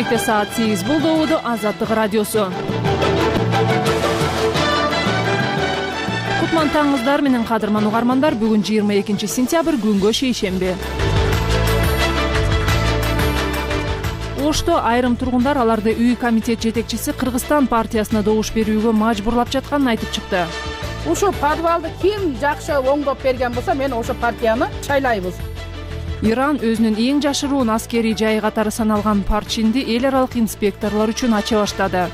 Бишкекте саат 8 болду. Азаттык радиосу. Кутман таңыңыздар менен кадырман угармандар. Бүгүн 22 сентябрь, күнгө шейшемби. Ошто айрым тургундар аларды үй комитет жетекчиси Кыргызстан партиясына добуш берүүгө мажбурлап жатканын айтып чыкты. Ушул подвалды ким жакшы оңдоп берген болсо, мен ошо партияны шайлайбыз. Иран өзүнүн эң жашыруун аскерий жайы катары саналган Парчинди эл аралык инспекторлор үчүн ача баштады.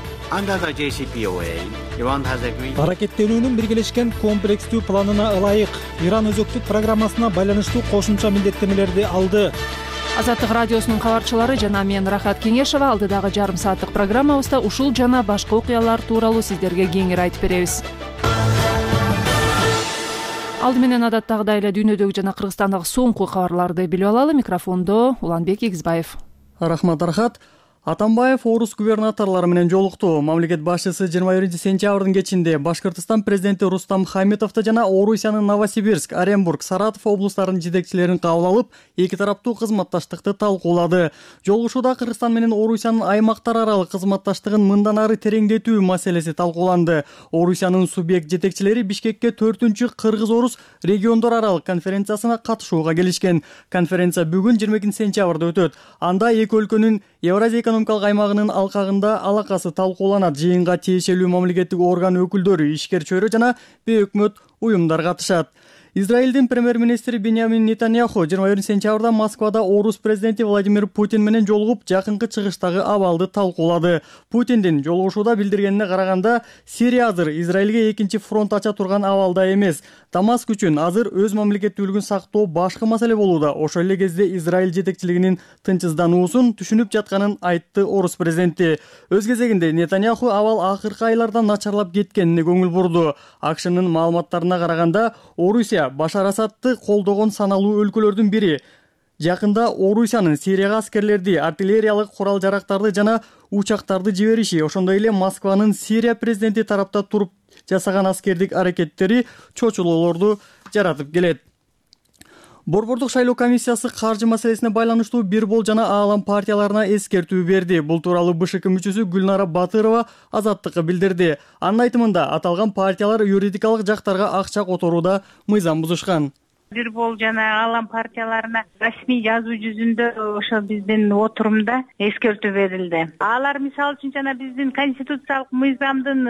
Аракеттенүүнүн биргелешкен комплекстүү планына ылайык Иран өзөктүк программасына байланыштуу кошумча милдеттенмелерди алды. Азаттык радиосунун кабарчылары жана мен Рахат Кеңешова алдыдагы жарым сааттык программабызда ушул жана башка окуялар тууралуу сиздерге кеңири айтып беребиз. Алды менен адаттагыдай эле дүйнөдөгү жана Кыргызстандагы соңку кабарларды билип алалы. Микрофондо Уланбек Эгизбаев. Рахмат Рахат. Атамбаев орус губернаторлору менен жолукту. Мамлекет башчысы 21 сентябрдын кечинде Башкыртыстан президенти Рустам Хамитовду жана Орусиянын Новосибирск, Оренбург, Саратов облустарынын жетекчилерин кабыл алып, эки тараптуу кызматташтыкты талкуулады. Жолугушууда Кыргызстан менен Орусиянын аймактар аралык кызматташтыгын мындан ары тереңдетүү маселеси талкууланды. Орусиянын субъект жетекчилери Бишкекке 4-чү Кыргыз-Орус региондор аралык конференциясына катышууга келишкен. Конференция бүгүн 22 сентябрда өтөт. Анда эки өлкөнүн Евразия экономикалык аймагынын алкагында алакасы талкууланат. Жыйынга тиешелүү мамлекеттик орган өкүлдөрү, ишкер чөйрө жана бейөкмөт уюмдар катышат. Израилдин премьер-министри Беньямин Нетаньяху 21 сентябрда Москвада орус президенти Владимир Путин менен жолугуп, жакынкы чыгыштагы абалды талкуулады. Путиндин жолугушууда билдиргенине караганда, Сирия азыр Израилге экинчи фронт ача турган абалда эмес. Дамаск үчүн азыр өз мамлекеттүүлүгүн сактоо башкы маселе болууда. Ошол эле кезде Израиль жетекчилигинин тынчсыздануусун түшүнүп жатканын айтты орус президенти. Өз кезегинде Нетаньяху абал акыркы айларда начарлап кеткенине көңүл бурду. АКШнын маалыматтарына караганда, Орусия Башар Асадты колдогон саналуу өлкөлөрдүн бири. Жакында Орусиянын Сирияга аскерлерди, артиллериялык курал-жарактарды жана учактарды жибериши, ошондой эле Москванын Сирия президенти тарапта туруп жасаган аскердик аракеттери чочулоолорду жаратып келет. Борбордук шайлоо комиссиясы каржы маселесине байланыштуу бир бол жана аалам партияларына эскертүү берди. Бул тууралуу БШК мүчөсү Гүлнара Батырова Азаттыкка билдирди. Анын айтымында, аталган партиялар юридикалык жактарга акча которууда мыйзам бузушкан. Бир бол жана аалам партияларына расмий жазуу жүзүндө ошо биздин отурумда эскертүү берилди. Алар мисалы үчүн жана биздин конституциялык мыйзамдын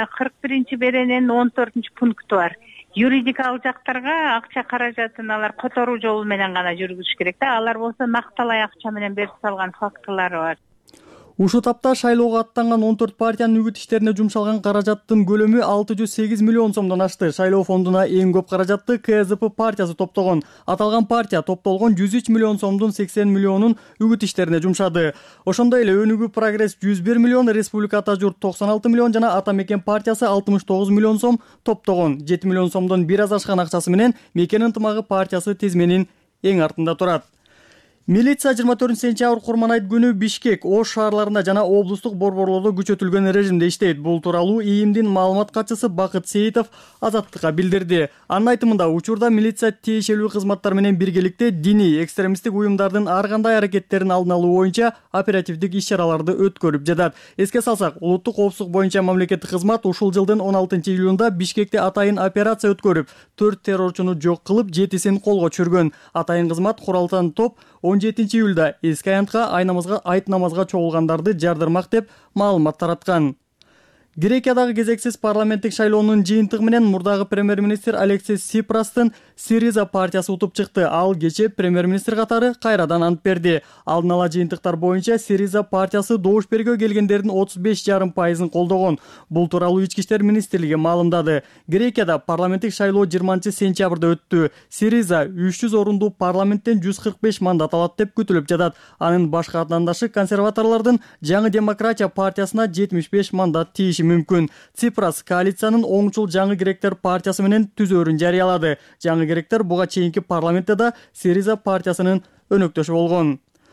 41 берененин 14 пункту бар. Юридикалык жактарга акча каражатын алар которуу жолу менен гана жүргүзүш керек да. Алар болсо накталай акча менен берип салган фактылары бар. Ушул тапта шайлоого аттанган 14 партиянын үгүт иштерине жумшалган каражаттын көлөмү 608 миллион сомдон ашты. Шайлоо фондуна эң көп каражатты КСДП партиясы топтогон. Аталган партия топтолгон 103 миллион сомдун 80 миллионун үгүт иштерине жумшады. Ошондой эле Өнүгүү прогресс 101 миллион, Республика Ата журт 96 миллион жана Ата мекен партиясы 69 миллион сом топтогон. 7 миллион сомдон бир аз ашкан акчасы менен Мекен ынтымагы партиясы тизменин эң артында турат. Милиция 24 сентябрь Курманайт күнү Бишкек, Ош шаарларында жана облустук борборлордо күчөтүлгөн режимде иштейт. Бул тууралуу ИИМдин маалымат катчысы Бакыт Сейитов Азаттыкка билдирди. Анын айтымында, учурда милиция тиешелүү кызматтар менен биргеликте диний экстремисттик уюмдардын ар кандай аракеттерин алдын алуу боюнча оперативдик иш-чараларды өткөрүп жатат. Эске салсак, улуттук коопсуздук боюнча мамлекеттик кызмат ушул жылдын 16 июлунда Бишкекте атайын операция өткөрүп, 4 террорчуну жок кылып, 7-син колго түшүргөн. Атайын кызмат куралдан топ 17 июлда эски аянтка айт намазга чогулгандарды жардырмак деп маалымат тараткан. Грекиядагы кезексиз парламенттик шайлоонун жыйынтыгы менен мурдагы премьер-министр Алексис Сипрастын Сириза партиясы утуп чыкты. Ал кечээ премьер-министр катары кайрадан ант берди. Алдын ала жыйынтыктар боюнча Сириза партиясы добуш бергө келгендердин 35,5%-ын колдогон. Бул тууралуу Ички иштер министрлиги маалымдады. Грекияда парламенттик шайлоо 20 сентябрда өттү. Сириза 300 орундуу парламенттен 145 мандат алат деп күтүлүп жатат. Анын башка атаандашы консерваторлордун Жаңы демократия партиясына 75 мандат тийиши мүмкүн. Ципрас коалициянын оңчул Жаңы гректер партиясы менен түзөөрүн жарыялады. Жаңы гректер буга чейинки парламентте да Сириза партиясынын өнөктөшү болгон.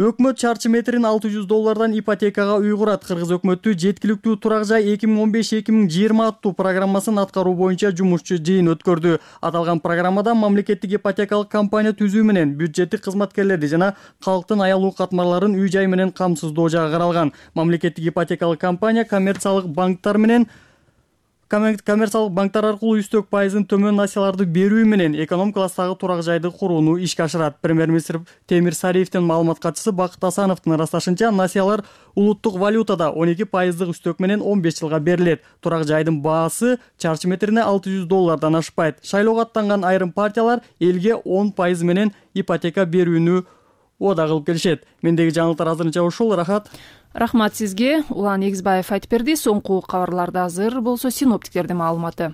Өкмөт чарчы метрин $600 ипотекага үй курат. Кыргыз өкмөтү жеткиликтүү турак жай 2015-2020 аттуу программасын аткаруу боюнча жумушчу жыйын өткөрдү. Аталган программада мамлекеттик ипотекалык компания түзүү менен бюджеттик кызматкерлерди жана калктын аялуу катмарларын үй жай менен камсыздоо жагы каралган. Мамлекеттик ипотекалык компания коммерциялык банктар аркылуу үстөк пайызын төмөн насияларды берүү менен эконом класстагы турак жайды курууну ишке ашырат. Премьер-министр Темир Сариевдин маалымат катчысы Бакыт Асановдун ырасташынча, насиялар улуттук валютада 12% үстөк менен 15 жылга берилет. Турак жайдын баасы чарчы метрине $600 ашпайт. Шайлоого аттанган айрым партиялар элге 10% менен ипотека берүүнү ода кылып келишет. Мендеги жаңылыктар азырынча ушул. Рахмат сизге. Улан Эгизбаев айтып берди. Соңку кабарларда азыр болсо синоптиктердин маалыматы.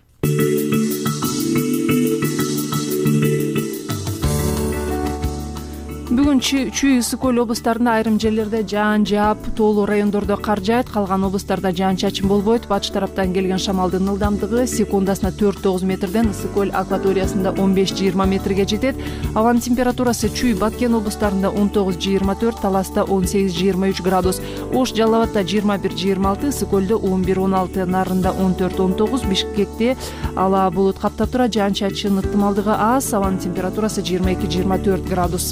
Бүгүн Чүй ысык көл облустарында айрым жерлерде жаан жаап, тоолуу райондордо кар жаат, калган облустарда жаан-чачын болбойт. Батыш тараптан келген шамалдын ылдамдыгы секундасына 4-9 метрден ысык көл акваториясында 15-20 метрге жетет. Абанын температурасы Чүй, Баткен облустарында 19-24, Таласта 18-23 градус, Ош, Жалал Абадта 21-26, ысык көлдө 11-16, Нарында 14-19, Бишкекте ала булут каптап турат, жаан-чачын ыктымалдыгы аз, абанын температурасы 22-24 градус.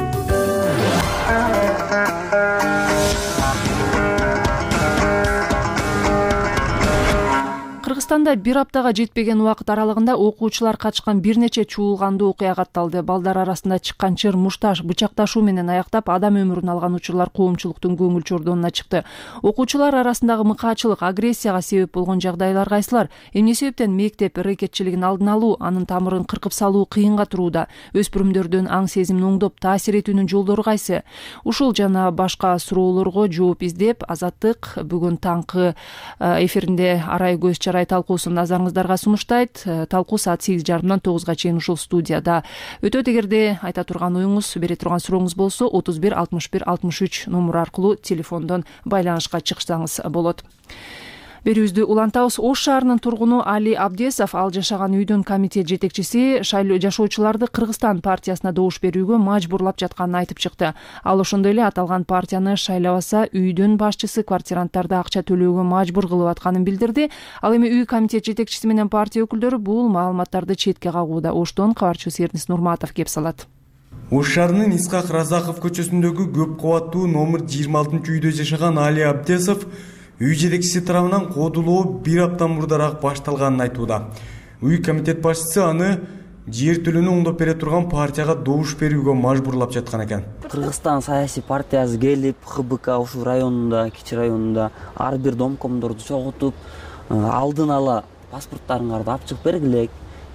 Кыргызстанда бир аптага жетпеген убакыт аралыгында окуучулар катышкан бир нече чуулгандуу окуя катталды. Балдар арасында чыккан чыр, мушташ, бычакташуу менен аяктап адам өмүрүн алган учурлар коомчулуктун көңүл чордонуна чыкты. Окуучулар арасындагы мыкаачылык, агрессияга себеп болгон жагдайлар кайсылар? Эмне себептен мектеп ырайкетчилигин алдын алуу, анын тамырын кыркып салуу кыйынга турууда? Өспүрүмдөрдүн аң сезимин оңдоп таасир этүүнүн жолдору кайсы? Ушул жана башка суроолорго жооп издеп, Азаттык бүгүн таңкы эфиринде арай көз чарай талкуусун назарыңыздарга сунуштайт. Талкуу саат 8:30-дан 9-га чейин ушул студияда өтөт. Эгерде айта турган оюңуз, бере турган сурооңуз болсо 31 61 63 номуру аркылуу телефондон байланышка чыксаңыз болот. Берүүбүздү улантабыз. Ош шаарынын тургуну Али Абдесов, ал жашаган үйдүн комитет жетекчиси, жашоочуларды Кыргызстан партиясына добуш берүүгө мажбурлап жатканын айтып чыкты. Ал ошондой эле аталган партияны шайлабаса, үйдүн башчысы квартиранттарды акча төлөөгө мажбур кылып атканын билдирди. Ал эми үй комитет жетекчиси менен партия өкүлдөрү бул маалыматтарды четке кагууда. Оштон кабарчыбыз Эрнис Нурматов кеп салат. Ош шаарынын Исхак Разаков көчөсүндөгү көп кабаттуу номер 26-үйдө жашаган Али Абдесов үй жетекчиси тарабынан кодулоо бир апта мурдараак башталганын айтууда. Үй комитет башчысы аны жер төлөнү оңдоп бере турган партияга добуш берүүгө мажбурлап жаткан экен. Кыргызстан саясий партиясы келип, ХБК ушул районунда, Кичи районунда ар бир домкомдорду чогултуп, алдын ала паспорттарыңарды алып чыгып бергиле,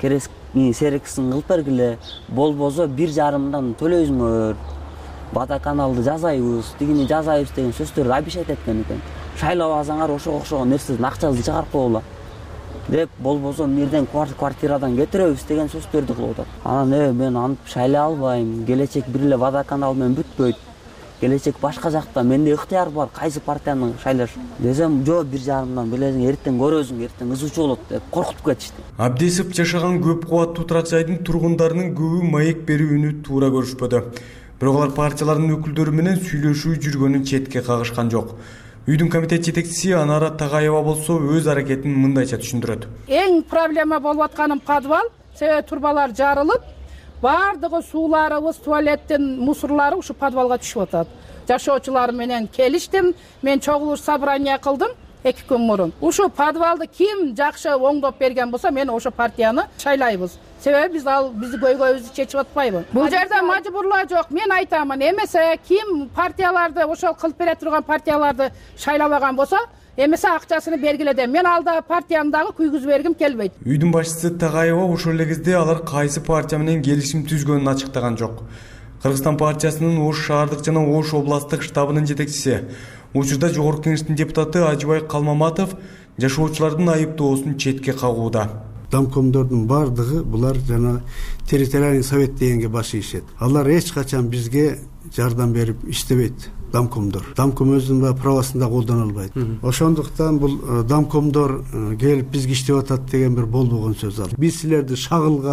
сериксин кылып бергиле, болбосо 1,5 төлөйсүңөр, водоканалды жазайбыз, тигини жазайбыз деген сөздөрдү обещать эткен экен. Шайлап алсаңар ошого окшогон нерседен акчаңызды чыгарып койгула деп, болбосо мирден квартирадан кетиребиз деген сөздөрдү кылып атат. Анан мен антип шайлай албайм, келечек бир эле водоканал менен бүтпөйт, келечек башка жакта, менде ыктыяр бар, кайсы партияны шайлаш десем, жок 1,5 билесиң, эртең көрөсүң, эртең ызычуу болот деп коркутуп кетишти. Абдесов жашаган көп кабаттуу турак жайдын тургундарынын көбү маек берүүнү туура көрүшпөдү. Бирок алар партиялардын өкүлдөрү менен сүйлөшүү жүргөнүн четке кагышкан жок. Үйдүн комитет жетекчиси Анара Тагаева болсо өз аракетин мындайча түшүндүрөт. Эң проблема болуп атканым подвал, себеби турбалар жарылып, бардыгы сууларыбыз, туалеттин мусорлары ушу подвалга түшүп атат. Жашоочулар менен келиштим, мен чогулуш собрание кылдым 2 күн мурун. Ушу подвалды ким жакшы оңдоп берген болсо, мен ошо партияны шайлайбыз. Себеби биздин көйгөйүбүздү чечип атпайбы. Бул жерде мажбурлоо жок. Мен айтамын, эмесе ким партияларды, ошол кылып бере турган партияларды шайлабаган болсо, эмесе акчасын бергиле деп. Мен алда партияны дагы күйгүзүп бергим келбейт. Үйдүн башчысы Тагаева ошол эле кезде алар кайсы партия менен келишим түзгөнүн ачыктаган жок. Кыргызстан партиясынын Ош шаардык жана Ош областтык штабынын жетекчиси, учурда жогорку кеңештин депутаты Ажыбай Калмаматов жашоочулардын айыптоосун четке кагууда. Домкомдордун бардыгы булар жана территориальный совет дегенге баш ийишет. Алар эч качан бизге жардам берип иштебейт. Домкомдор өзүнүн правосун да колдоно албайт. Ошондуктан бул домкомдор келип бизге иштеп атат деген бир болбогон сөз ал. Биз силерди шагылга,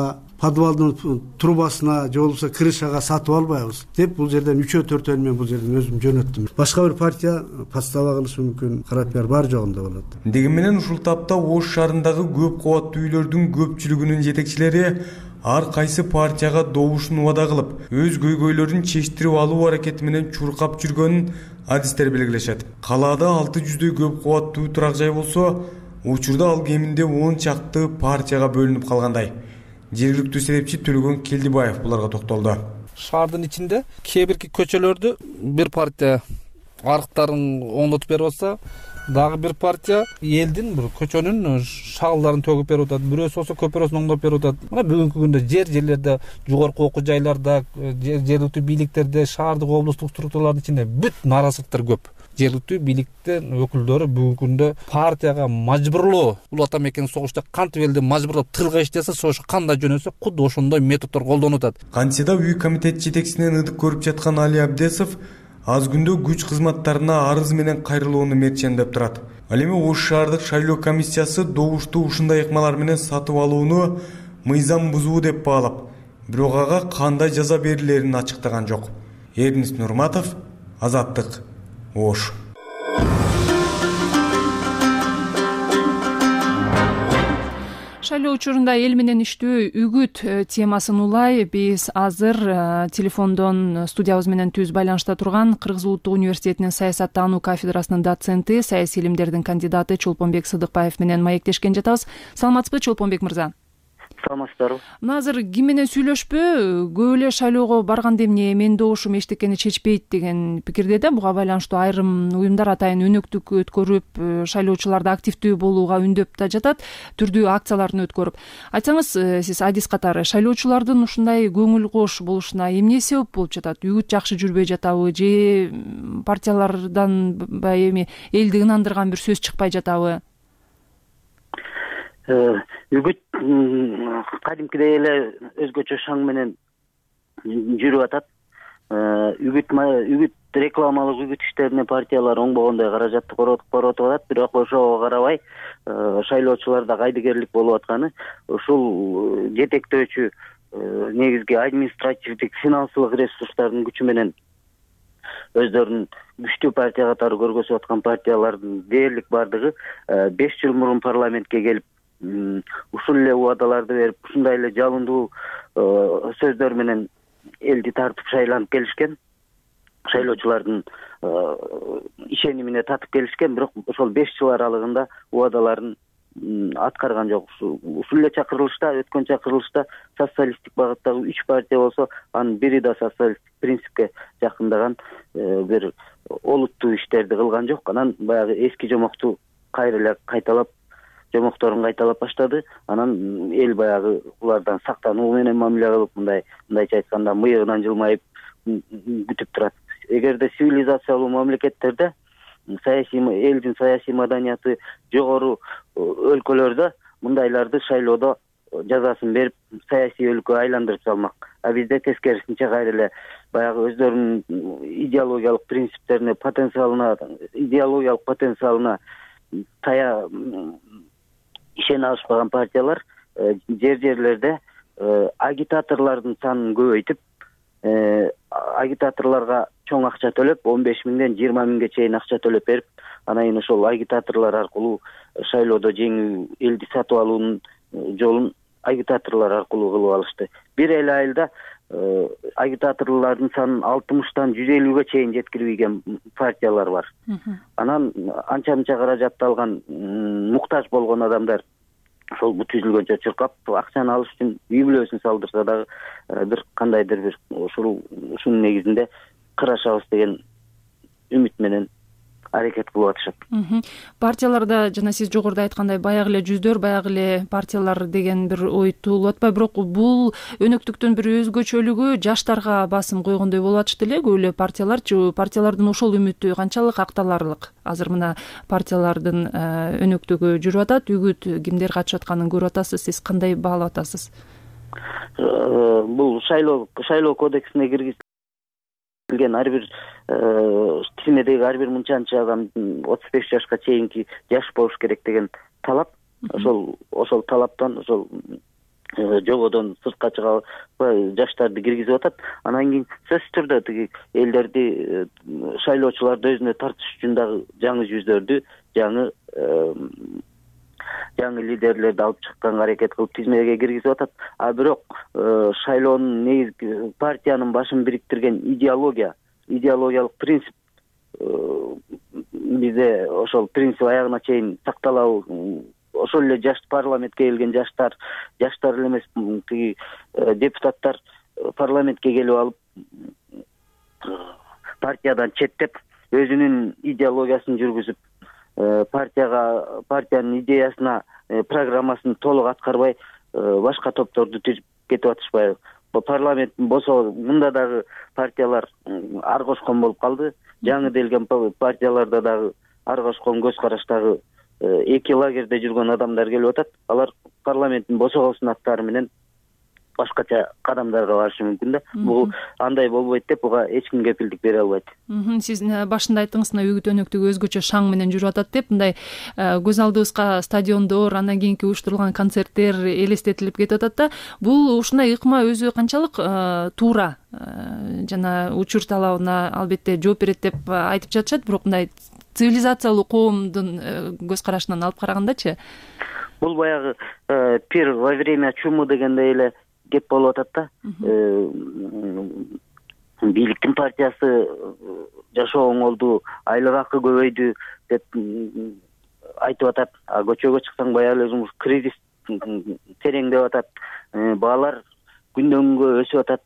подвалдын трубасына же болбосо крышага сатып албайбыз деп бул жерден 3-4 мен бул жерден өзүм жөнөттүм. Башка бир партия подстава кылышы мүмкүн, карапияр бар жогунда болот. Дегенменен ушул тапта Ош шаарындагы көп кабаттуу үйлөрдүн көпчүлүгүнүн жетекчилери ар кайсы партияга добушун убада кылып, өз көйгөйлөрүн чечтирип алуу аракети менен чуркап жүргөнүн адистер белгилешет. Калаада 600дөй көп кабаттуу турак жай болсо, учурда ал кеминде 10 чакты партияга бөлүнүп калгандай. Жергиликтүү серепчи Төлөгөн Келдибаев буларга токтолду. Шаардын ичинде кээ бирки көчөлөрдү бир партия арыктарын оңдотуп берип атса, дагы бир партия элдин бир көчөнүн шагылдарын төгүп берип атат, бирөөсү болсо көпөрөсүн оңдоп берип атат. Мына бүгүнкү күндө жерлерде, жогорку окуу жайларда, жергиликтүү бийликтерде, шаардык облустук структуралардын ичинде бүт нааразылыктар көп. Жергиликтүү бийликтин өкүлдөрү бүгүнкү күндө партияга мажбурлоо, Улуу Ата Мекенин согушта кантип элди мажбурлап тылга иштесе, ошо кандай жөнөсө кудду ошондой методдор колдонуп атат. Кантсе да үй комитет жетекчисинен ыдык көрүп жаткан Али Абдесов аз күндө күч кызматтарына арыз менен кайрылууну мерчендеп турат. Ал эми Ош шаардык шайлоо комиссиясы добушту ушундай ыкмалар менен сатып алууну мыйзам бузуу деп баалап, бирок ага кандай жаза берилерин ачыктаган жок. Эрнис Нурматов, Азаттык, Ош. Шайлоо учурунда эл менен иштөө үгүт темасын улай биз азыр телефондон студиябыз менен түз байланышта турган Кыргыз Улуттук университетинин саясаттануу кафедрасынын доценти, саясий илимдердин кандидаты Чолпонбек Сыдыкбаев менен маектешкен жатабыз. Саламатсызбы, Чолпонбек мырза? Саламатсыздарбы. Мына азыр ким менен сүйлөшпү? Көп эле шайлоого барганда эмне менин добушум эчтекени чечпейт деген пикирде да. Буга байланыштуу айрым уюмдар атайын өнөктүк өткөрүп, шайлоочуларды активдүү болууга үндөп да жатат, түрдүү акцияларын өткөрүп. Айтсаңыз, сиз адис катары шайлоочулардын ушундай көңүл кош болушуна эмне себеп болуп жатат? Үгүт жакшы жүрбөй жатабы же партиялардан баягы эми элди ынандырган бир сөз чыкпай жатабы? Үгүт кадимкидей эле өзгөчө шаң менен жүрүп атат. Үгүт рекламалык үгүт иштерине партиялар оңбогондой каражатты коротуп атат, бирок ошого карабай шайлоочуларда кайдыгерлик болуп атканы ушул жетектөөчү негизги административдик финансылык ресурстардын күчү менен өздөрүнүн күчтүү партия катары көргөзүп аткан партиялардын дээрлик бардыгы 5 жыл мурун парламентке келип ушул эле убадаларды берип, ушундай эле жалындуу сөздөр менен элди тартып шайланып келишкен. Шайлоочулардын ишенимине татып келишкен, бирок ошол 5 жыл аралыгында убадаларын аткарган жок. Ушул эле чакырылышта, өткөн чакырылышта социалисттик багыттагы 3 партия болсо, анын бири да социалисттик принципке жакындаган бир олуттуу иштерди кылган жок. Анан баягы эски жомокту кайра эле кайталап, жомокторун кайталап баштады. Анан эл баягы улардан сактануу менен мамиле кылып, мындайча айтканда мыйыгынан жылмайып күтүп турат. Эгерде цивилизациялуу мамлекеттерде элдин саясий маданияты жогору өлкөлөрдө мындайларды шайлоодо жазасын берип, саясий өлкөгө айландырып салмак. А бизде тескерисинче кайра эле баягы өздөрүнүн идеологиялык принциптерине, идеологиялык потенциалына ишене алышпаган партиялар жерлерде агитаторлордун санын көбөйтүп, агитаторлорго чоң акча төлөп, 15 миңден 20 миңге чейин акча төлөп берип, анан ошол агитаторлор аркылуу шайлоодо жеңүү, элди сатып алуунун жолун агитаторлор аркылуу кылып алышты. Бир эле айылда агитаторлордун санын 60тан 150ге чейин жеткирген партиялар бар. Анан анча-мынча каражатты алган, муктаж болгон адамдар ошол бут түзүлгөнчө чуркап, акчаны алыш үчүн үй бүлөсүн салдырса дагы бир кандайдыр бир ушунун негизинде кырашабыз деген үмүт менен аракет кылып атышат. Партияларда жана сиз жогоруда айткандай баягы эле жүздөр, баягы эле партиялар деген бир ой туулуп атпайбы, бирок бул өнөктүктүн бир өзгөчөлүгү жаштарга басым койгондой болуп атышты эле. Көп эле партиялардын ошол үмүтү канчалык акталарлык? Азыр мына партиялардын өнөктүгү жүрүп атат, үгүт кимдер катышып атканын көрүп атасыз, сиз кандай баалап атасыз? Бул шайлоо кодексине киргизилген ар бир тизмедеги ар бир мынчанчы адам 35 жашка чейинки жаш болуш керек деген талап. Ошол талаптан, ошол жободон сыртка чыгабай жаштарды киргизип атат. Анан кийин сөзсүз түрдө тиги элдерди, шайлоочуларды өзүнө тартыш үчүн дагы жаңы жүздөрдү, жаңы лидерлерди алып чыкканга аракет кылып тизмеге киргизип атат. А бирок шайлоонун негизги партиянын башын бириктирген идеологиялык принцип бизде ошол принцип аягына чейин сакталабы, ошол эле жаш парламентке келген жаштар эле эмес, тиги депутаттар парламентке келип алып партиядан четтеп өзүнүн идеологиясын жүргүзүп, партиянын идеясына, программасын толук аткарбай башка топторду түзүп кетип атышпайбы? Парламенттин босоо мында дагы партиялар ар кошкон болуп калды. Жаңы делген партияларда дагы ар кошкон көз караштагы эки лагерде жүргөн адамдар келип атат. Алар парламенттин босогосун аттары менен башкача кадамдарга барышы мүмкүн да. Бул андай болбойт деп буга эч ким кепилдик бере албайт. Сиз башында айттыңыз, мына үгүт өнөктүгү өзгөчө шаң менен жүрүп атат деп, мындай көз алдыбызга стадиондор, андан кийинки уюштурулган концерттер элестетилип кетип атат да. Бул ушундай ыкма өзү канчалык туура жана учур талабына албетте жооп берет деп айтып жатышат, бирок мындай цивилизациялуу коомдун көз карашынан алып карагандачы? Бул баягы пир во время чумы дегендей эле кеп болуп атат да. Бийликтин партиясы жашоо оңолду, айлык акы көбөйдү деп айтып атат. А көчөгө чыксаң баягы эле кризис тереңдеп атат. Баалар күндөн күнгө өсүп атат.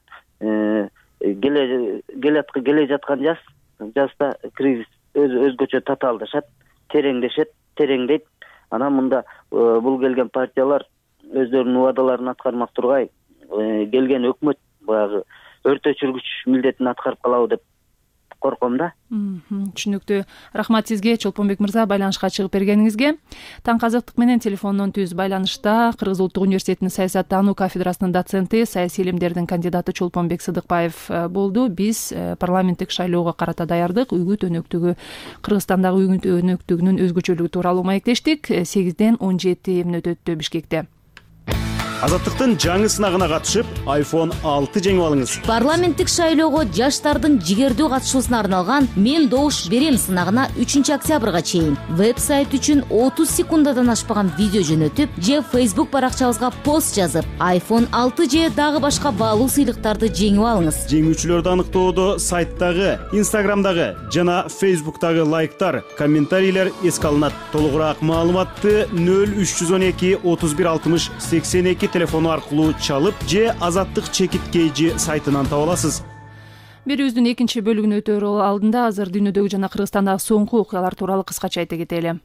Келе жаткан жазда кризис өзгөчө татаалдашат, тереңдейт. Анан мында бул келген партиялар өздөрүнүн убадаларын аткармак тургай, келген өкмөт баягы өртө өчүргүч милдетин аткарып калабы деп корком да. Түшүнүктүү. Рахмат сизге, Чолпонбек мырза, байланышка чыгып бергениңизге. Таң казыктык менен телефондон түз байланышта Кыргыз Улуттук университетинин саясаттануу кафедрасынын доценти, саясий илимдердин кандидаты Чолпонбек Сыдыкбаев болду. Биз парламенттик шайлоого карата даярдык, үгүт өнөктүгү, Кыргызстандагы үгүт өнөктүгүнүн өзгөчөлүгү тууралуу маектештик. 8-ден 17 мүнөт өттү Бишкекте. Азаттыктын жаңы сынагына катышып, iPhone 6 жеңип алыңыз. Парламенттик шайлоого жаштардын жигердүү катышуусуна арналган «Мен добуш берем» сынагына 3 октябрга чейин веб-сайт үчүн 30 секундадан ашпаган видео жөнөтүп, же Facebook баракчабызга пост жазып, iPhone 6 же дагы башка баалуу сыйлыктарды жеңип алыңыз. Жеңүүчүлөрдү аныктоодо сайттагы, Instagramдагы жана Facebooktагы лайктар, комментарийлер эске алынат. Толугураак маалыматты 0312 31 60 82 телефону аркылуу чалып же Азаттык чекиткейжи сайтынан таба аласыз. Берүүбүздүн экинчи бөлүгүнө өтөр алдында азыр дүйнөдөгү жана Кыргызстандагы соңку окуялар тууралуу кыскача айта кетели.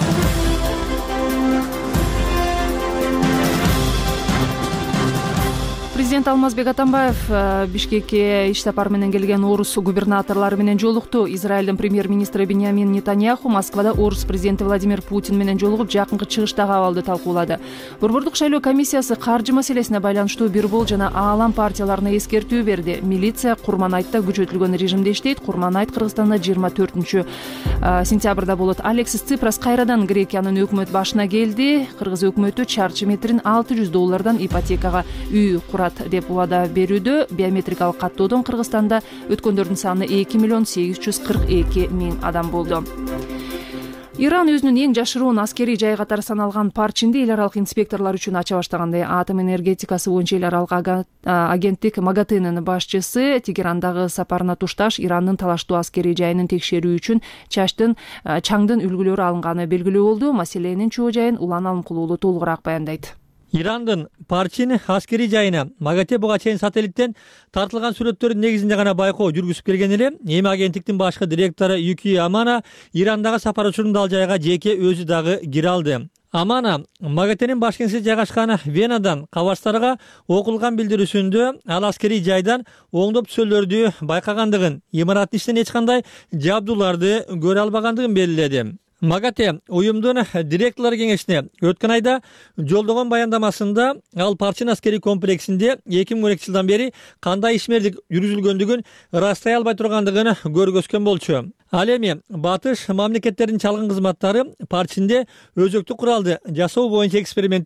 Президент Алмазбек Атамбаев Бишкекке иш сапары менен келген орус губернаторлору менен жолукту. Израилдин премьер-министри Беньямин Нетаньяху Москвада орус президенти Владимир Путин менен жолугуп, жакынкы чыгыштагы абалды талкуулады. Борбордук шайлоо комиссиясы каржы маселесине байланыштуу Бирбол жана Аалам партияларына эскертүү берди. Милиция Курманайтта күчөтүлгөн режимде иштейт. Курманайт Кыргызстанда 24-сентябрда болот. Алексис Ципрас кайрадан Грекиянын өкмөт башына келди. Кыргыз өкмөтү чарчы метрин $600 ипотекага үй курат деп убада берүүдө. Биометрикалык каттоодон Кыргызстанда өткөндөрдүн саны 2.842.000 адам болду. Иран өзүнүн эң жашыруун аскерий жай катары саналган Парчинди эл аралык инспекторлор үчүн ача баштагандай. Атом энергетикасы боюнча эл аралык агенттик МАГАТЭнин башчысы Тегерандагы сапарына тушташ Ирандын талаштуу аскерий жайын текшерүү үчүн чаңдын үлгүлөрү алынганы белгилүү болду. Маселенин чоо жайын Улан Алымкулуулу толугураак баяндайт. Ирандын Парчин аскерий жайына МАГАТЭ буга чейин сателлиттен тартылган сүрөттөрдүн негизинде гана байкоо жүргүзүп келген эле. Эми агенттиктин башкы директору Юки Амана Ирандагы сапар учурунда ал жайга жеке өзү дагы кире алды. Амана МАГАТЭнин баш кеңсеси жайгашкан Венадан кабарчтарга окулган билдирүүсүндө ал аскерий жайдан оңдоп түсөлөрдү байкагандыгын, имараттын ичинен эч кандай жабдууларды көрө албагандыгын белгиледи. МАГАТЭ уюмдун директорлор кеңешине өткөн айда жолдогон баяндамасында ал Парчин аскерий комплексинде 2012 жылдан бери кандай ишмердик жүргүзүлгөндүгүн ырастай албай тургандыгын көргөзгөн болчу. Ал эми батыш мамлекеттердин чалгын кызматтары Парчинде өзөктүк куралды жасоо боюнча эксперименттер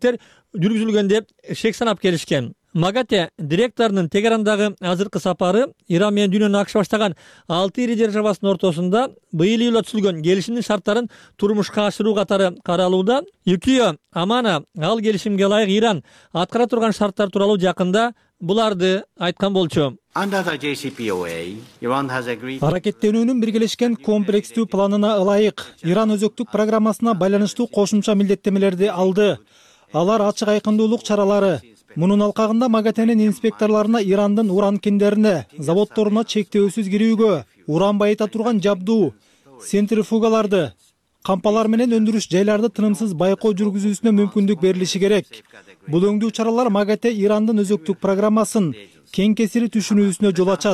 жүргүзүлгөн деп шек санап келишкен. МАГАТЭ директорунун Тегерандагы азыркы сапары Иран менен дүйнөнү акш баштаган 6 ири державасынын ортосунда быйыл июлда түзүлгөн келишимдин шарттарын турмушка ашыруу катары каралууда. ЮКИО Амана ал келишимге ылайык Иран аткара турган шарттар тууралуу жакында буларды айткан болчу. Аракеттенүүнүн биргелешкен комплекстүү планына ылайык Иран өзөктүк программасына байланыштуу кошумча милдеттемелерди алды. Алар ачык айкындуулук чаралары. Мунун алкагында МАГАТЭнин инспекторлоруна Ирандын уран кендерине, заводдоруна чектөөсүз кирүүгө, уран байыта турган жабдуу, центрифугаларды, кампалар менен өндүрүш жайларды тынымсыз байкоо жүргүзүүсүнө мүмкүндүк берилиши керек. Бул өңдүү чаралар МАГАТЭ Ирандын өзөктүк программасын кең кесири түшүнүүсүнө жол ачат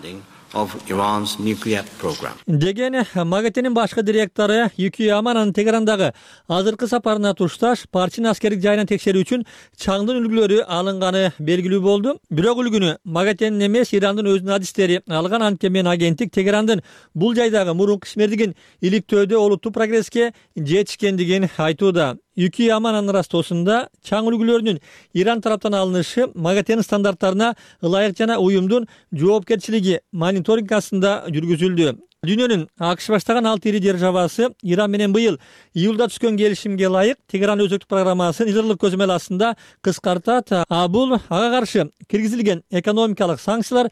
деген МАГАТЭнин башкы директору ЮКИО Амананын Тегерандагы азыркы сапарына тушташ Парчин аскердик жайынан текшерүү үчүн чаңдын үлгүлөрү алынганы белгилүү болду. Бирок үлгүнү МАГАТЭнин эмес, Ирандын өзүнүн адистери алган. Анткени агенттик Тегерандын бул жайдагы мурунку ишмердигин иликтөөдө олуттуу прогресске жетишкендигин айтууда. ЮКИО Амананын ырастоосунда чаң үлгүлөрүнүн Иран тараптан алынышы МАГАТЭнин стандарттарына ылайык жана уюмдун жоопкерчилиги мониторинг астында жүргүзүлдү. Дүйнөнүн акш баштаган 6 ири державасы Иран менен быйыл июлда түзгөн келишимге ылайык Тегеран өзөктүк программасын изилдик көзөмөл астында кыскартат. Бул ага каршы киргизилген экономикалык санкциялар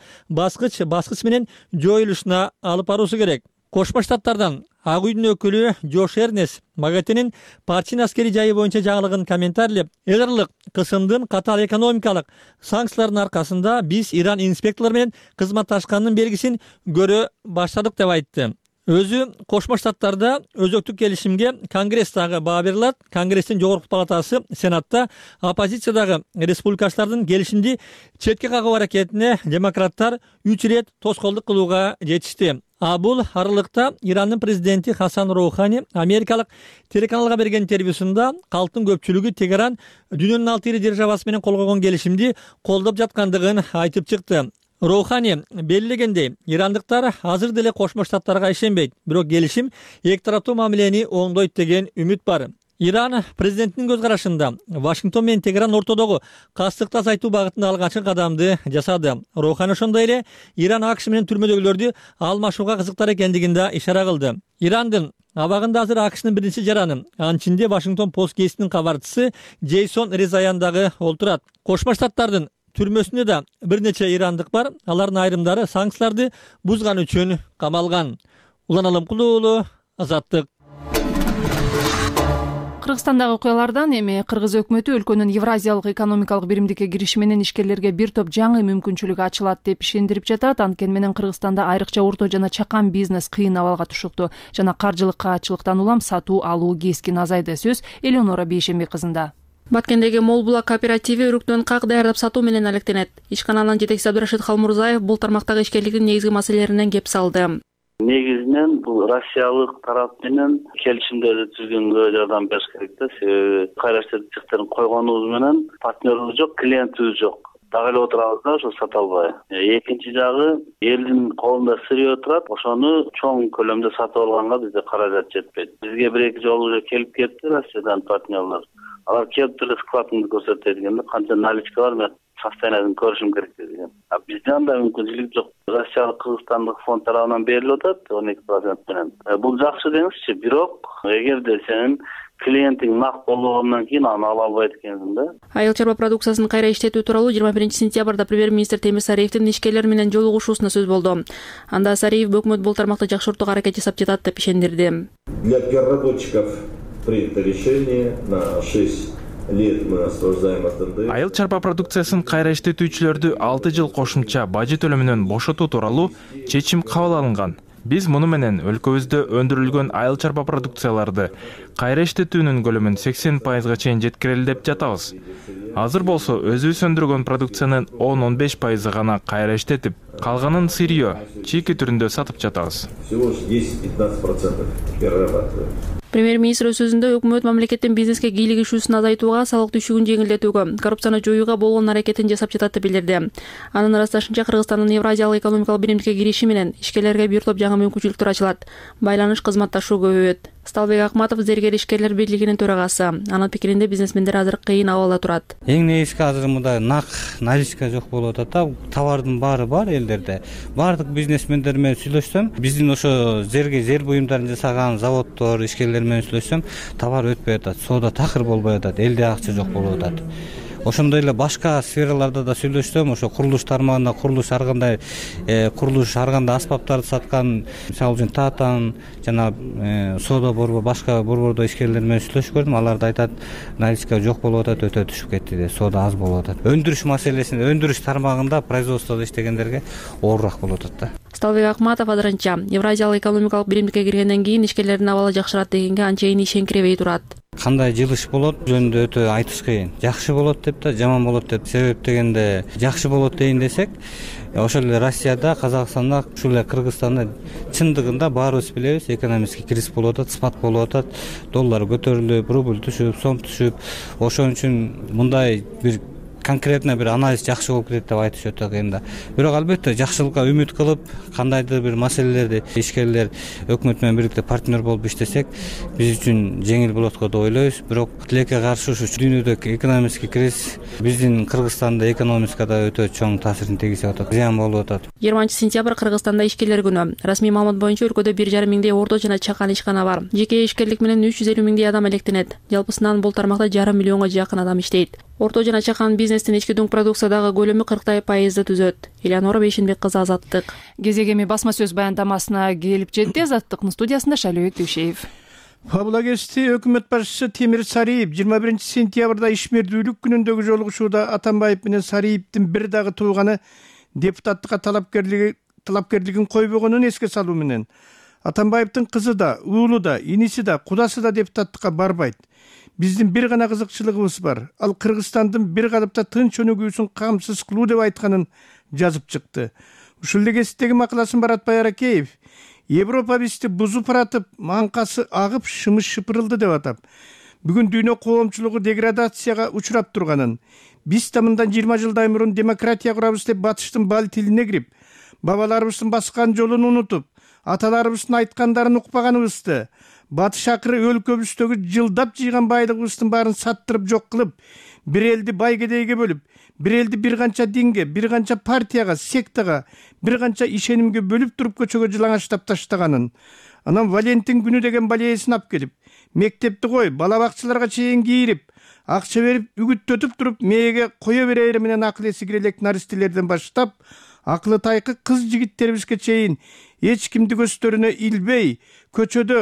баскыч менен жоюлушуна алып баруусу керек. Кошмо Штаттардан Ак үйдүн өкүлү Джош Эрнес МАГАТЭнин Парчин аскери жайы боюнча жаңылыгын комментарийлеп, элдарлык кысымдын катаал экономикалык санкциялардын аркасында биз Иран инспекторлору менен кызматташкандын белгисин көрө баштадык деп айтты. Өзү Кошмо Штаттарда өзөктүк келишимге Конгресстагы баа берилет. Конгресстин жогорку палатасы Сенатта оппозициядагы республикачылардын келишимди четке кагуу аракетине демократтар 3 ирет тоскоолдук кылууга жетишти. Бул аралыкта Ирандын президенти Хасан Роухани америкалык телеканалга берген интервьюсунда калктын көпчүлүгү Тегеран дүйнөнүн 6 ири державасы менен кол койгон келишимди колдоп жаткандыгын айтып чыкты. Роухани белгилегендей, ирандыктар азыр деле Кошмо Штаттарга ишенбейт, бирок келишим эки тараптуу мамилени оңдойт деген үмүт бар. Иран президентинин көз карашында Вашингтон менен Тегеран ортодогу кастыкты азайтуу багытында алгачкы кадамды жасады. Роухани ошондой эле Иран акш менен түрмөдөгүлөрдү алмашууга кызыктар экендигин да ишара кылды. Ирандын абагында азыр акштын биринчи жараны, анчинде Вашингтон Пост гезитинин кабарчысы Джейсон Резаян дагы олтурат. Кошмо Штаттардын түрмөсүндө да бир нече ирандык бар. Алардын айрымдары санкцияларды бузган үчүн камалган. Улан Алымкулуу уулу, Азаттык. Кыргызстандагы окуялардан эми кыргыз өкмөтү өлкөнүн Евразиялык экономикалык биримдикке кириши менен ишкерлерге бир топ жаңы мүмкүнчүлүк ачылат деп ишендирип жатат. Анткени менен Кыргызстанда айрыкча орто жана чакан бизнес кыйын абалга түшүктү жана каржылык каачылыктан улам сатуу алуу кескин азайды. Сөз Элеонора Бейшембек кызында. Баткендеги Молбулак кооперативи өрүктөн как даярдап сатуу менен алектенет. Ишканаланын жетекчиси Абдырашид Халмурзаев бул тармактагы ишкерликтин негизги маселелеринен кеп салды. Негизинен бул россиялык тарап менен келишимдерди түзгөнгө жардам бериш керек да. Себеби кайраштырып цехтерин койгонубуз менен партнерубуз жок, клиентибиз жок. Дагы эле отурабыз да, ошо сата албай. Экинчи жагы элдин колунда сырье турат, ошону чоң көлөмдө сатып алганга бизде каражат жетпейт. Бизге 1-2 жолу уже келип кетти Россиядан партнерлор. Алар келип эле складыңды көрсөтөт дегенде канча наличка бар, мен состояниесин көрүшүм керек деген. Бизде андай мүмкүнчүлүк жок. Россиялык Кыргызстандык фонд тарабынан берилип атат 12% менен. Бул жакшы деңизчи, бирок эгерде сенин клиентиң нак болгондон кийин аны ала албайт экенсиң да. Айыл чарба продукциясын кайра иштетүү тууралуу 21-сентябрда премьер-министр Темир Сариевдин ишкерлер менен жолугушуусунда сөз болду. Анда Сариев өкмөт бул тармакта жакшыртууга аракет жасап жатат деп ишендирди. Для переработчиков принято решение на 6 лет мы освобождаем от НДС. Айыл чарба продукциясын кайра иштетүүчүлөрдү 6 жыл кошумча бажы төлөмүнөн бошотуу тууралуу чечим кабыл алынган. Биз муну менен өлкөбүздө өндүрүлгөн айыл чарба продукцияларды кайра иштетүүнүн көлөмүн 80%га чейин жеткирели деп жатабыз. Азыр болсо өзүбүз өндүргөн продукциянын 10-15% гана кайра иштетип, калганын сырье, чийки түрүндө сатып жатабыз. Всего 10-15% перерабатываем. Премьер-министр өз сөзүндө өкмөт мамлекеттин бизнеске кийлигишүүсүн азайтууга, салык түшүгүн жеңилдетүүгө, коррупцияны жоюуга болгон аракетин жасап жатат деп билдирди. Анын ырасташынча Кыргызстандын Евразиялык экономикалык биримдикке кириши менен ишкерлерге бир топ жаңы мүмкүнчүлүктөр ачылат. Байланыш, кызматташуу көбөйөт. Сталбек Акматов Зергер ишкерлер бийлигинин төрагасы. Анын пикиринде бизнесмендер азыр кыйын абалда турат. Эң негизги азыр мындай нак наличка жок болуп атат да. Товардын баары бар элдерде. Бардык бизнесмендер менен сүйлөшсөм, биздин ошо жер буюмдарын жасаган заводдор, ишкерлер менен сүйлөшсөм, товар өтпөй атат, соода такыр болбой атат, элде акча жок болуп атат. Ошондой эле башка сфераларда да сүйлөшсөм, ошо курулуш тармагында курулуш ар кандай аспаптарды саткан, мисалы үчүн Татан жана соода борбор, башка борбордо ишкерлер менен сүйлөшүп көрдүм. Алар да айтат, наличка жок болуп атат, өтө түшүп кетти деп, соода аз болуп атат. Өндүрүш маселесинде, өндүрүш тармагында производстводо иштегендерге оорураак болуп атат да. Сталбек Акматов азырынча Евразиялык экономикалык биримдикке киргенден кийин ишкерлердин абалы жакшырат дегенге анчейин ишенкиребей турат. Кандай жылыш болот жөнүндө өтө айтыш кыйын. Жакшы болот деп да, жаман болот деп. Себеп дегенде жакшы болот дейин десек, ошол эле Россияда, Казакстанда, ушул эле Кыргызстанда чындыгында баарыбыз билебиз, экономический кризис болуп атат, спад болуп атат, доллар көтөрүлүп, рубль түшүп, сом түшүп. Ошон үчүн мындай бир конкретно бир анализ жакшы болуп кетет деп айтыш өтө кыйын да. Бирок албетте жакшылыкка үмүт кылып, кандайдыр бир маселелерди ишкерлер өкмөт менен бирикте партнер болуп иштесек, биз үчүн жеңил болот деп ойлойбуз. Бирок тилекке каршы ушу дүйнөдөгү экономический кризис биздин Кыргызстанда экономикада өтө чоң таасирин тийгизип атат, зыян болуп атат. 20-сентябрь Кыргызстанда ишкерлер күнү. Расмий маалымат боюнча өлкөдө 1,5 миңдей орто жана чакан ишкана бар. Жеке ишкерлик менен 350 миңдей адам электенет. Жалпысынан бул тармакта 1,5 миллионго жакын адам иштейт. Орто жана чакан бизнестин ички дуң продукциядагы көлөмү 40% түзөт. Элеонора Бейшенбек кызы, Азаттык. Кезек эми басма сөз баяндамасына келип жетти. Азаттыктын студиясында Шалыбек Түйшеев. Фабула кечти өкмөт башчысы Темир Сариев 21-сентябрда ишмердүүлүк күнүндөгү жолугушууда Атамбаев менен Сариевдин бир дагы тууганы депутаттыкка талапкерлигин койбогонун эске салуу менен Атамбаевдин кызы да, уулу да, иниси да, кудасы да депутаттыкка барбайт. Биздин бир гана кызыкчылыгыбыз бар. Ал Кыргызстандын бир калыпта тынч өнүгүүсүн камсыз кылуу деп айтканын жазып чыкты. Ушул эле кесиптеги макаласын Баратбай Аракеев Европа бизди бузуп баратып, маңкасы агып, шымыш шыпырылды деп атап, бүгүн дүйнө коомчулугу деградацияга учурап турганын, биз да мындан 20 жылдай мурун демократия курабыз деп батыштын бал тилине кирип, бабаларыбыздын баскан жолун унутуп, аталарыбыздын айткандарын укпаганыбызды, батыш акыры өлкөбүздөгү жылдап жыйган байлыгыбыздын баарын саттырып жок кылып, бир элди бай кедейге бөлүп, бир элди бир канча динге, бир канча партияга, сектага, бир канча ишенимге бөлүп туруп көчөгө жылаңачтап таштаганын, анан Валентин күнү деген балеесин алып келип, мектепти кой, бала бакчаларга чейин кийирип, акча берип, үгүттөтүп туруп, мээге кое берери менен акыл эси кире элек наристелерден баштап, акылы тайкы кыз жигиттерибизге чейин эч кимди көздөрүнө илбей, көчөдө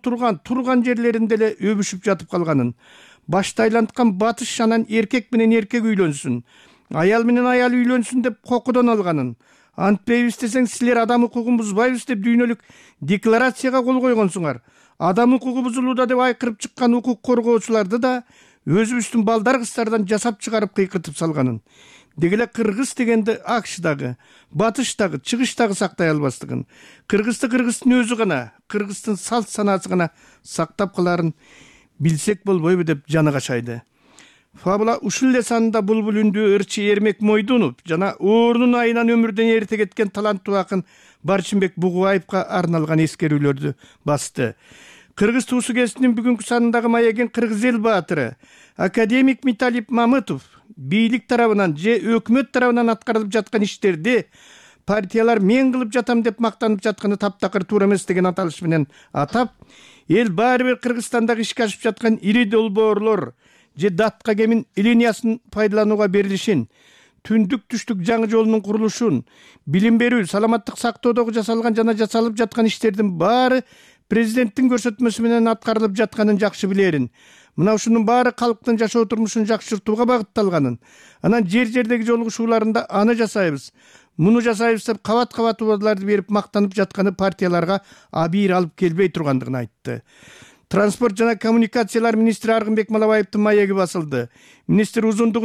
турган жерлеринде эле өбүшүп жатып калганын, башты айланткан батыш анан эркек менен эркек үйлөнсүн, аял менен аял үйлөнсүн деп кокудон алганын, антпейбиз десең силер адам укугун бузбайбыз деп дүйнөлүк декларацияга кол койгонсуңар. Адам укугу бузулууда деп айкырып чыккан укук коргоочуларды да өзүбүздүн балдар кыздардан жасап чыгарып кыйкыртып салганын. Деги эле кыргыз дегенди акшдагы, батыштагы, чыгыштагы сактай албастыгын, кыргыздын өзү гана, кыргыздын салт санаасы гана сактап каларын билсек болбойбу деп жаны качайды. Фабула ушул эле санында булбул үндүү ырчы Эрмек Мойдунов жана оорунун айынан өмүрдөн эрте кеткен таланттуу акын Барчынбек Бугубаевга арналган эскерүүлөрдү басты. Кыргыз туусу кезинин бүгүнкү санындагы маегин кыргыз эл баатыры академик Миталип Мамытов бийлик тарабынан же өкмөт тарабынан аткарылып жаткан иштерди партиялар мен кылып жатам деп мактанып жатканы таптакыр туура эмес деген аталыш менен атап, эл баары бир Кыргызстандагы ишке ашып жаткан ири долбоорлор же датка кемин линиясын пайдаланууга берилишин, түндүк түштүк жаңы жолунун курулушун, билим берүү, саламаттык сактоодогу жасалган жана жасалып жаткан иштердин баары президенттин көрсөтмөсү менен аткарылып жатканын жакшы билерин. Мына ушунун баары калктын жашоо турмушун жакшыртууга багытталганын. Анан жер-жердеги жолугушууларында аны жасайбыз, муну жасайбыз деп кабат-кабат убадаларды берип мактанып жатканы партияларга абийир алып келбей тургандыгын айтты. Транспорт жана коммуникациялар министри Аргынбек Малабаевдин маеги басылды. Министр узундугу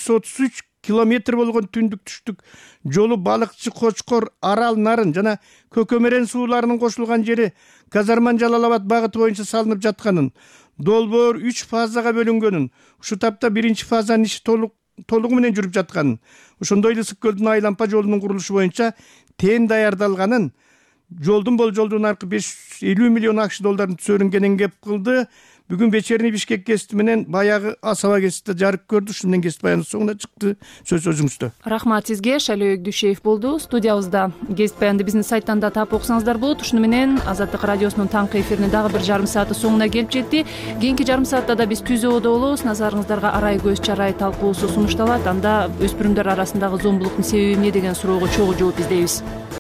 433 километр болгон түндүк түштүк жолу Балыкчы, Кочкор, Арал, Нарын жана Көкөмерен сууларынын кошулган жери Казарман, Жалал-Абад багыты боюнча салынып жатканын, долбоор 3 фазага бөлүнгөнүн, ушу тапта биринчи фазанын иши толугу менен жүрүп жатканын, ошондой эле Ысык көлдүн Айлампа жолунун курулушу боюнча тен даярдалганын, жолдун болжолдугун аркы 550 миллион акш долларын түсөрүн кенен кеп кылды. Бүгүн вечерний Бишкек кести менен баягы Асаба кести жарык көрдү. Ушунун менен кест баянын соңуна чыкты. Сөз өзүңүздө. Рахмат сизге. Шайлоо Өкдүшеев болду студиябызда. Кест баянды биздин сайттан да таап окусаңыздар болот. Ушуну менен Азаттык радиосунун таңкы эфиринин дагы бир жарым сааты соңуна келип жетти. Кийинки жарым саатта да биз түзөөдө болобуз. Назарыңыздарга арай көз чарай талкуусу сунушталат. Анда өспүрүмдөр арасындагы зомбулуктун себеби эмне деген суроого чогуу жооп издейбиз.